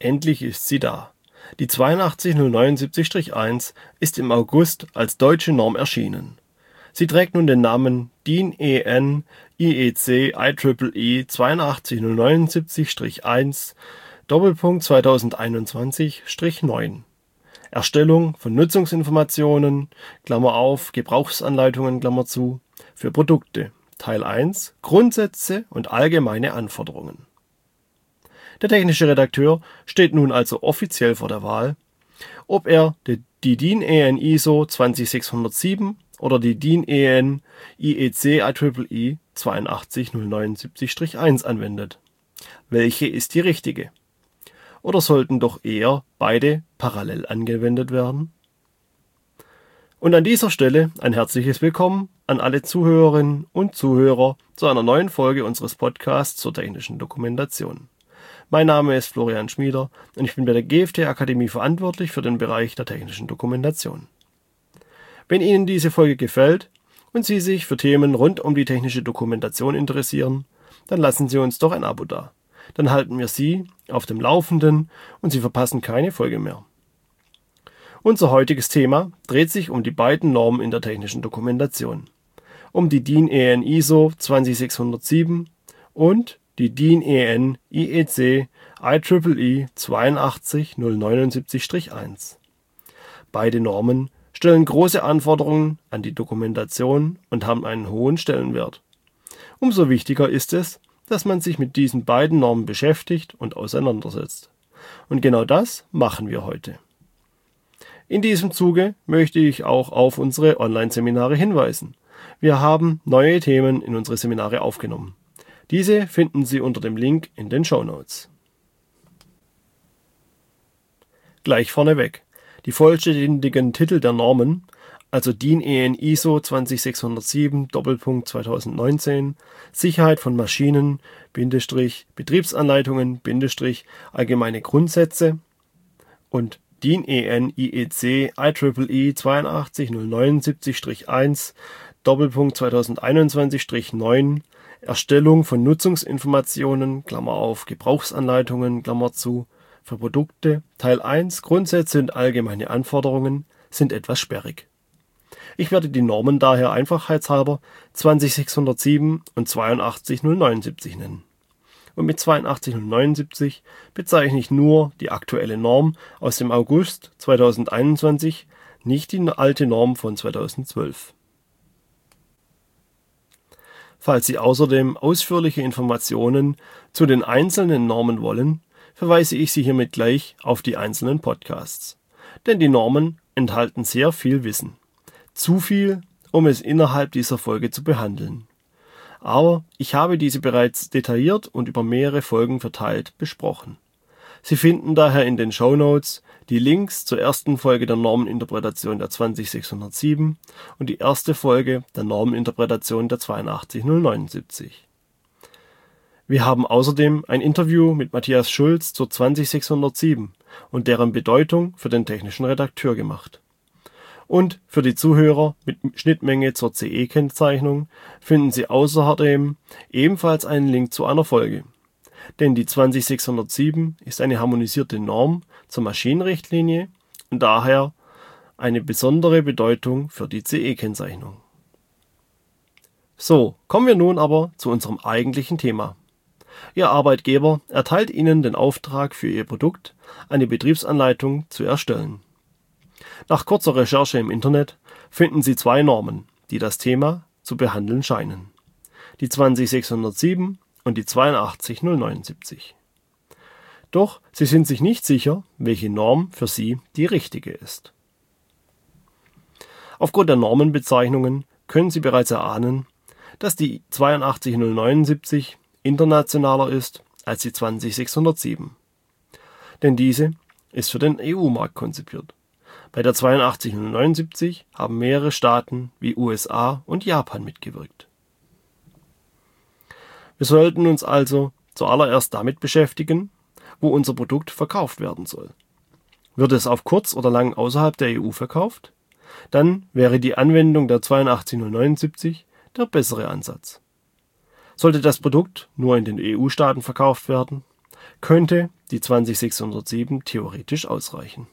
Endlich ist sie da. Die 82079-1 ist im August als deutsche Norm erschienen. Sie trägt nun den Namen DIN EN IEC IEEE 82079-1 2021-9. Erstellung von Nutzungsinformationen (Gebrauchsanleitungen) für Produkte. Teil 1 Grundsätze und allgemeine Anforderungen. Der technische Redakteur steht nun also offiziell vor der Wahl, ob er die DIN EN ISO 20607 oder die DIN EN IEC IEEE 82079-1 anwendet. Welche ist die richtige? Oder sollten doch eher beide parallel angewendet werden? Und an dieser Stelle ein herzliches Willkommen an alle Zuhörerinnen und Zuhörer zu einer neuen Folge unseres Podcasts zur technischen Dokumentation. Mein Name ist Florian Schmieder und ich bin bei der GFT Akademie verantwortlich für den Bereich der technischen Dokumentation. Wenn Ihnen diese Folge gefällt und Sie sich für Themen rund um die technische Dokumentation interessieren, dann lassen Sie uns doch ein Abo da. Dann halten wir Sie auf dem Laufenden und Sie verpassen keine Folge mehr. Unser heutiges Thema dreht sich um die beiden Normen in der technischen Dokumentation. Um die DIN EN ISO 20607 und die DIN EN IEC IEEE 82079-1. Beide Normen stellen große Anforderungen an die Dokumentation und haben einen hohen Stellenwert. Umso wichtiger ist es, dass man sich mit diesen beiden Normen beschäftigt und auseinandersetzt. Und genau das machen wir heute. In diesem Zuge möchte ich auch auf unsere Online-Seminare hinweisen. Wir haben neue Themen in unsere Seminare aufgenommen. Diese finden Sie unter dem Link in den Shownotes. Gleich vorneweg. Die vollständigen Titel der Normen, also DIN EN ISO 20607 2019, Sicherheit von Maschinen, Betriebsanleitungen, allgemeine Grundsätze und DIN EN IEC IEEE 82079-1 2021-9 Erstellung von Nutzungsinformationen (Gebrauchsanleitungen) für Produkte. Teil 1 Grundsätze und allgemeine Anforderungen sind etwas sperrig. Ich werde die Normen daher einfachheitshalber 20607 und 82079 nennen. Und mit 82079 bezeichne ich nur die aktuelle Norm aus dem August 2021, nicht die alte Norm von 2012. Falls Sie außerdem ausführliche Informationen zu den einzelnen Normen wollen, verweise ich Sie hiermit gleich auf die einzelnen Podcasts. Denn die Normen enthalten sehr viel Wissen. Zu viel, um es innerhalb dieser Folge zu behandeln. Aber ich habe diese bereits detailliert und über mehrere Folgen verteilt besprochen. Sie finden daher in den Shownotes die Links zur ersten Folge der Normeninterpretation der 20607 und die erste Folge der Normeninterpretation der 82079. Wir haben außerdem ein Interview mit Matthias Schulz zur 20607 und deren Bedeutung für den technischen Redakteur gemacht. Und für die Zuhörer mit Schnittmenge zur CE-Kennzeichnung finden Sie außerdem ebenfalls einen Link zu einer Folge. Denn die 20607 ist eine harmonisierte Norm zur Maschinenrichtlinie und daher eine besondere Bedeutung für die CE-Kennzeichnung. So, kommen wir nun aber zu unserem eigentlichen Thema. Ihr Arbeitgeber erteilt Ihnen den Auftrag für Ihr Produkt, eine Betriebsanleitung zu erstellen. Nach kurzer Recherche im Internet finden Sie zwei Normen, die das Thema zu behandeln scheinen. Die 20607 und die 82079. Doch Sie sind sich nicht sicher, welche Norm für Sie die richtige ist. Aufgrund der Normenbezeichnungen können Sie bereits erahnen, dass die 82079 internationaler ist als die 20607. Denn diese ist für den EU-Markt konzipiert. Bei der 82079 haben mehrere Staaten wie USA und Japan mitgewirkt. Wir sollten uns also zuallererst damit beschäftigen, wo unser Produkt verkauft werden soll. Wird es auf kurz oder lang außerhalb der EU verkauft? Dann wäre die Anwendung der 82079 der bessere Ansatz. Sollte das Produkt nur in den EU-Staaten verkauft werden, könnte die 20607 theoretisch ausreichen.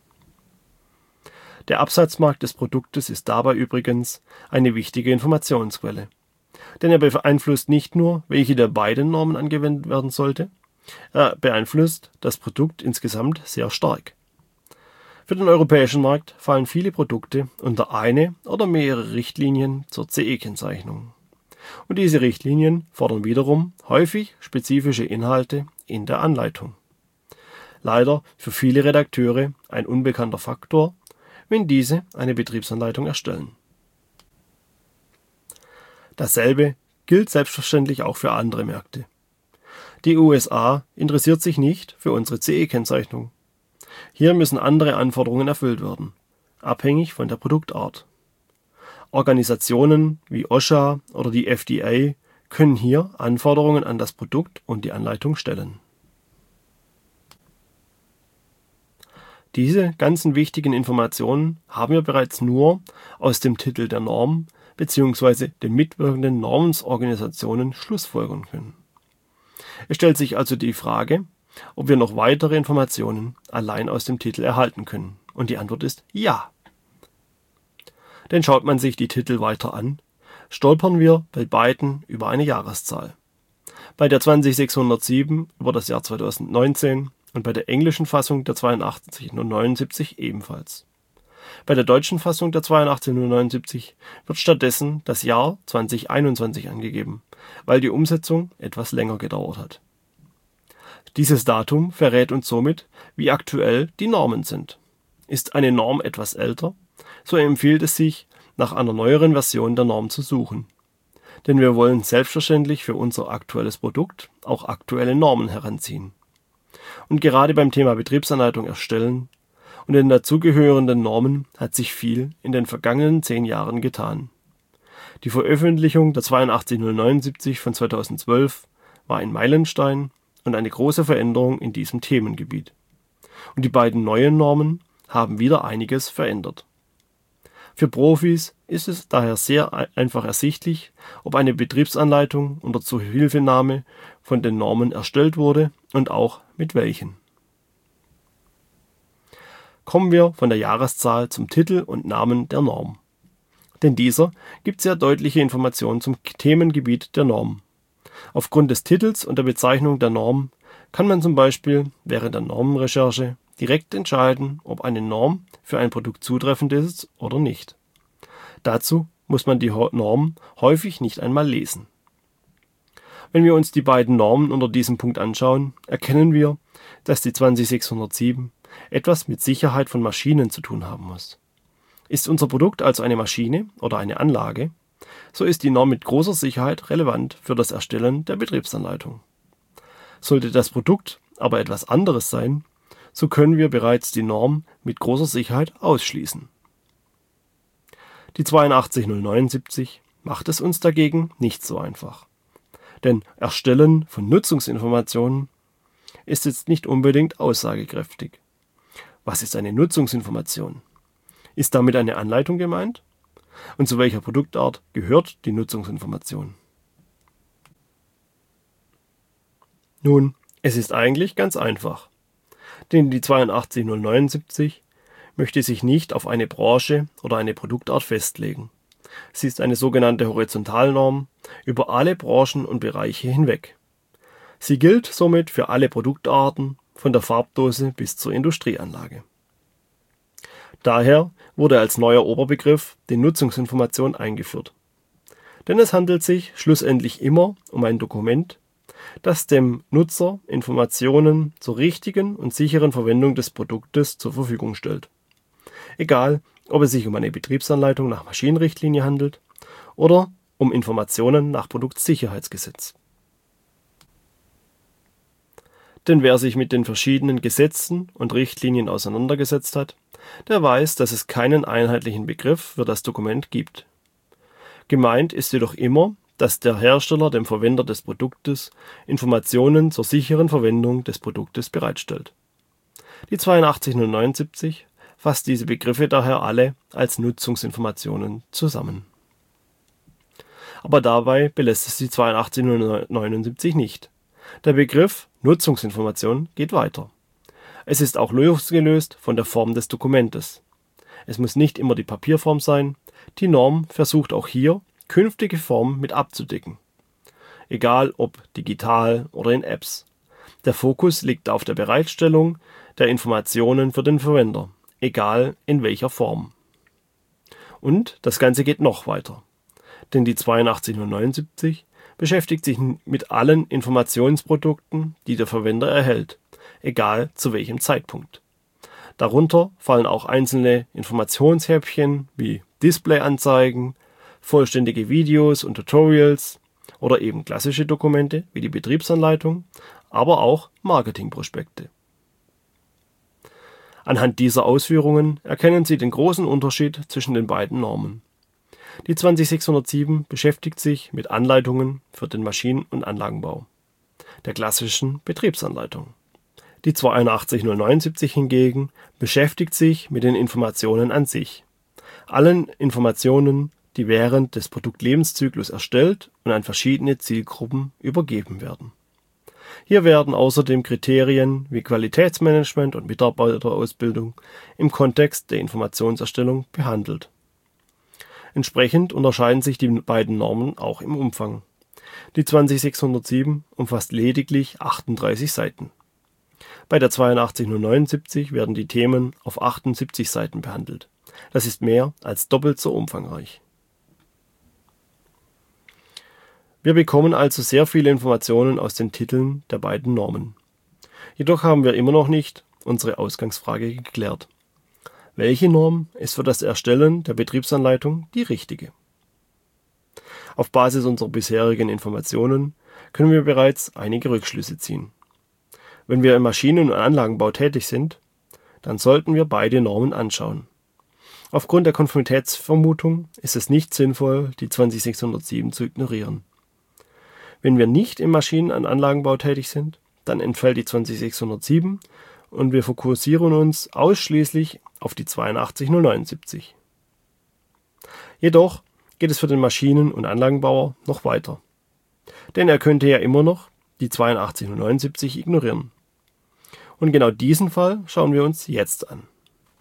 Der Absatzmarkt des Produktes ist dabei übrigens eine wichtige Informationsquelle, denn er beeinflusst nicht nur, welche der beiden Normen angewendet werden sollte, er beeinflusst das Produkt insgesamt sehr stark. Für den europäischen Markt fallen viele Produkte unter eine oder mehrere Richtlinien zur CE-Kennzeichnung. Und diese Richtlinien fordern wiederum häufig spezifische Inhalte in der Anleitung. Leider für viele Redakteure ein unbekannter Faktor, wenn diese eine Betriebsanleitung erstellen. Dasselbe gilt selbstverständlich auch für andere Märkte. Die USA interessiert sich nicht für unsere CE-Kennzeichnung. Hier müssen andere Anforderungen erfüllt werden, abhängig von der Produktart. Organisationen wie OSHA oder die FDA können hier Anforderungen an das Produkt und die Anleitung stellen. Diese ganzen wichtigen Informationen haben wir bereits nur aus dem Titel der Norm bzw. den mitwirkenden Normensorganisationen schlussfolgern können. Es stellt sich also die Frage, ob wir noch weitere Informationen allein aus dem Titel erhalten können. Und die Antwort ist ja. Denn schaut man sich die Titel weiter an, stolpern wir bei beiden über eine Jahreszahl. Bei der 20607 über das Jahr 2019 und bei der englischen Fassung der 82079 ebenfalls. Bei der deutschen Fassung der 82079 wird stattdessen das Jahr 2021 angegeben, weil die Umsetzung etwas länger gedauert hat. Dieses Datum verrät uns somit, wie aktuell die Normen sind. Ist eine Norm etwas älter, so empfiehlt es sich, nach einer neueren Version der Norm zu suchen. Denn wir wollen selbstverständlich für unser aktuelles Produkt auch aktuelle Normen heranziehen. Und gerade beim Thema Betriebsanleitung erstellen und den dazugehörenden Normen hat sich viel in den vergangenen 10 Jahren getan. Die Veröffentlichung der 82079 von 2012 war ein Meilenstein und eine große Veränderung in diesem Themengebiet. Und die beiden neuen Normen haben wieder einiges verändert. Für Profis ist es daher sehr einfach ersichtlich, ob eine Betriebsanleitung unter Zuhilfenahme von den Normen erstellt wurde und auch mit welchen. Kommen wir von der Jahreszahl zum Titel und Namen der Norm. Denn dieser gibt sehr deutliche Informationen zum Themengebiet der Norm. Aufgrund des Titels und der Bezeichnung der Norm kann man zum Beispiel während der Normenrecherche direkt entscheiden, ob eine Norm für ein Produkt zutreffend ist oder nicht. Dazu muss man die Norm häufig nicht einmal lesen. Wenn wir uns die beiden Normen unter diesem Punkt anschauen, erkennen wir, dass die 20607 etwas mit Sicherheit von Maschinen zu tun haben muss. Ist unser Produkt also eine Maschine oder eine Anlage, so ist die Norm mit großer Sicherheit relevant für das Erstellen der Betriebsanleitung. Sollte das Produkt aber etwas anderes sein, so können wir bereits die Norm mit großer Sicherheit ausschließen. Die 82079 macht es uns dagegen nicht so einfach. Denn Erstellen von Nutzungsinformationen ist jetzt nicht unbedingt aussagekräftig. Was ist eine Nutzungsinformation? Ist damit eine Anleitung gemeint? Und zu welcher Produktart gehört die Nutzungsinformation? Nun, es ist eigentlich ganz einfach. Denn die 82079 möchte sich nicht auf eine Branche oder eine Produktart festlegen. Sie ist eine sogenannte Horizontalnorm über alle Branchen und Bereiche hinweg. Sie gilt somit für alle Produktarten, von der Farbdose bis zur Industrieanlage. Daher wurde als neuer Oberbegriff die Nutzungsinformation eingeführt. Denn es handelt sich schlussendlich immer um ein Dokument, das dem Nutzer Informationen zur richtigen und sicheren Verwendung des Produktes zur Verfügung stellt. Egal, ob es sich um eine Betriebsanleitung nach Maschinenrichtlinie handelt oder um Informationen nach Produktsicherheitsgesetz. Denn wer sich mit den verschiedenen Gesetzen und Richtlinien auseinandergesetzt hat, der weiß, dass es keinen einheitlichen Begriff für das Dokument gibt. Gemeint ist jedoch immer, dass der Hersteller dem Verwender des Produktes Informationen zur sicheren Verwendung des Produktes bereitstellt. Die 82079 fasst diese Begriffe daher alle als Nutzungsinformationen zusammen. Aber dabei belässt es die 82079 nicht. Der Begriff Nutzungsinformation geht weiter. Es ist auch losgelöst von der Form des Dokumentes. Es muss nicht immer die Papierform sein. Die Norm versucht auch hier, künftige Formen mit abzudecken. Egal ob digital oder in Apps. Der Fokus liegt auf der Bereitstellung der Informationen für den Verwender, egal in welcher Form. Und das Ganze geht noch weiter. Denn die 82079 beschäftigt sich mit allen Informationsprodukten, die der Verwender erhält, egal zu welchem Zeitpunkt. Darunter fallen auch einzelne Informationshäppchen wie Displayanzeigen, vollständige Videos und Tutorials oder eben klassische Dokumente wie die Betriebsanleitung, aber auch Marketingprospekte. Anhand dieser Ausführungen erkennen Sie den großen Unterschied zwischen den beiden Normen. Die 20607 beschäftigt sich mit Anleitungen für den Maschinen- und Anlagenbau, der klassischen Betriebsanleitung. Die 82079 hingegen beschäftigt sich mit den Informationen an sich, allen Informationen, die während des Produktlebenszyklus erstellt und an verschiedene Zielgruppen übergeben werden. Hier werden außerdem Kriterien wie Qualitätsmanagement und Mitarbeiterausbildung im Kontext der Informationserstellung behandelt. Entsprechend unterscheiden sich die beiden Normen auch im Umfang. Die 20607 umfasst lediglich 38 Seiten. Bei der 82079 werden die Themen auf 78 Seiten behandelt. Das ist mehr als doppelt so umfangreich. Wir bekommen also sehr viele Informationen aus den Titeln der beiden Normen. Jedoch haben wir immer noch nicht unsere Ausgangsfrage geklärt. Welche Norm ist für das Erstellen der Betriebsanleitung die richtige? Auf Basis unserer bisherigen Informationen können wir bereits einige Rückschlüsse ziehen. Wenn wir im Maschinen- und Anlagenbau tätig sind, dann sollten wir beide Normen anschauen. Aufgrund der Konformitätsvermutung ist es nicht sinnvoll, die 20607 zu ignorieren. Wenn wir nicht im Maschinen- und Anlagenbau tätig sind, dann entfällt die 20607 und wir fokussieren uns ausschließlich auf die 82079. Jedoch geht es für den Maschinen- und Anlagenbauer noch weiter. Denn er könnte ja immer noch die 82079 ignorieren. Und genau diesen Fall schauen wir uns jetzt an.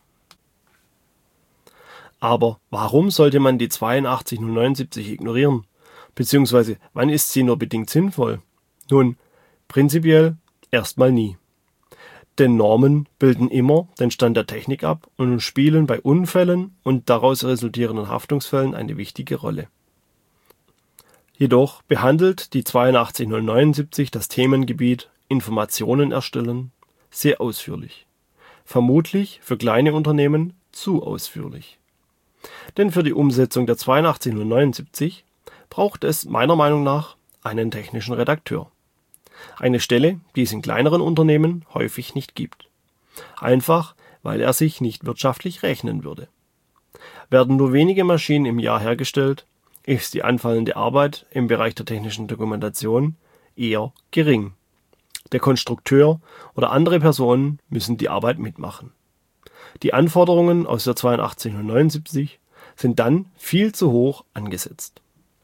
Aber warum sollte man die 82079 ignorieren? Beziehungsweise, wann ist sie nur bedingt sinnvoll? Nun, prinzipiell erstmal nie. Denn Normen bilden immer den Stand der Technik ab und spielen bei Unfällen und daraus resultierenden Haftungsfällen eine wichtige Rolle. Jedoch behandelt die 82079 das Themengebiet Informationen erstellen sehr ausführlich. Vermutlich für kleine Unternehmen zu ausführlich. Denn für die Umsetzung der 82079 braucht es meiner Meinung nach einen technischen Redakteur. Eine Stelle, die es in kleineren Unternehmen häufig nicht gibt. Einfach, weil er sich nicht wirtschaftlich rechnen würde. Werden nur wenige Maschinen im Jahr hergestellt, ist die anfallende Arbeit im Bereich der technischen Dokumentation eher gering. Der Konstrukteur oder andere Personen müssen die Arbeit mitmachen. Die Anforderungen aus der 82079 sind dann viel zu hoch angesetzt.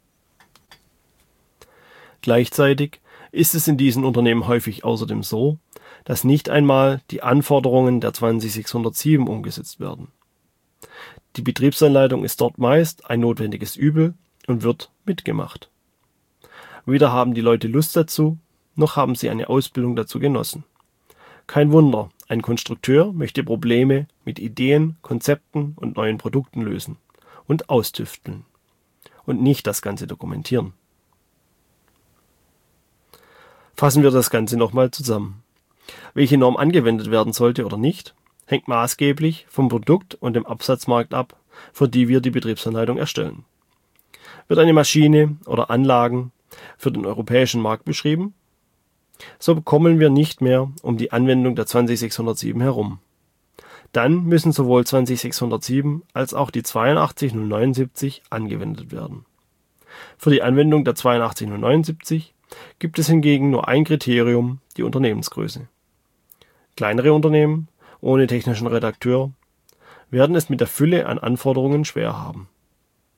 Gleichzeitig ist es in diesen Unternehmen häufig außerdem so, dass nicht einmal die Anforderungen der 20607 umgesetzt werden. Die Betriebsanleitung ist dort meist ein notwendiges Übel und wird mitgemacht. Weder haben die Leute Lust dazu, noch haben sie eine Ausbildung dazu genossen. Kein Wunder, ein Konstrukteur möchte Probleme mit Ideen, Konzepten und neuen Produkten lösen und austüfteln und nicht das Ganze dokumentieren. Fassen wir das Ganze nochmal zusammen. Welche Norm angewendet werden sollte oder nicht, hängt maßgeblich vom Produkt und dem Absatzmarkt ab, für die wir die Betriebsanleitung erstellen. Wird eine Maschine oder Anlagen für den europäischen Markt beschrieben, so kommen wir nicht mehr um die Anwendung der 20607 herum. Dann müssen sowohl 20607 als auch die 82079 angewendet werden. Für die Anwendung der 82079 gibt es hingegen nur ein Kriterium, die Unternehmensgröße. Kleinere Unternehmen ohne technischen Redakteur werden es mit der Fülle an Anforderungen schwer haben.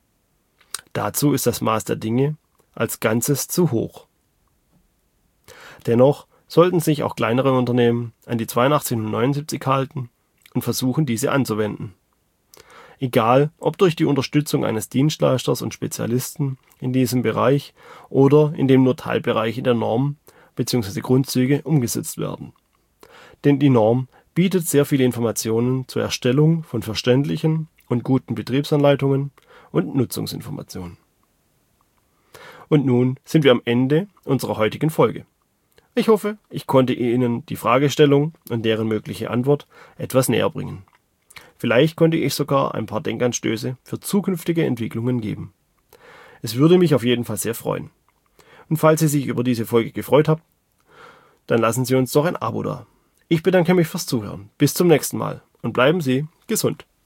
Dazu ist das Maß der Dinge als Ganzes zu hoch. Dennoch sollten sich auch kleinere Unternehmen an die 8279 halten und versuchen, diese anzuwenden. Egal, ob durch die Unterstützung eines Dienstleisters und Spezialisten in diesem Bereich oder indem nur Teilbereiche der Norm bzw. Grundzüge umgesetzt werden. Denn die Norm bietet sehr viele Informationen zur Erstellung von verständlichen und guten Betriebsanleitungen und Nutzungsinformationen. Und nun sind wir am Ende unserer heutigen Folge. Ich hoffe, ich konnte Ihnen die Fragestellung und deren mögliche Antwort etwas näher bringen. Vielleicht konnte ich sogar ein paar Denkanstöße für zukünftige Entwicklungen geben. Es würde mich auf jeden Fall sehr freuen. Und falls Sie sich über diese Folge gefreut haben, dann lassen Sie uns doch ein Abo da. Ich bedanke mich fürs Zuhören. Bis zum nächsten Mal und bleiben Sie gesund.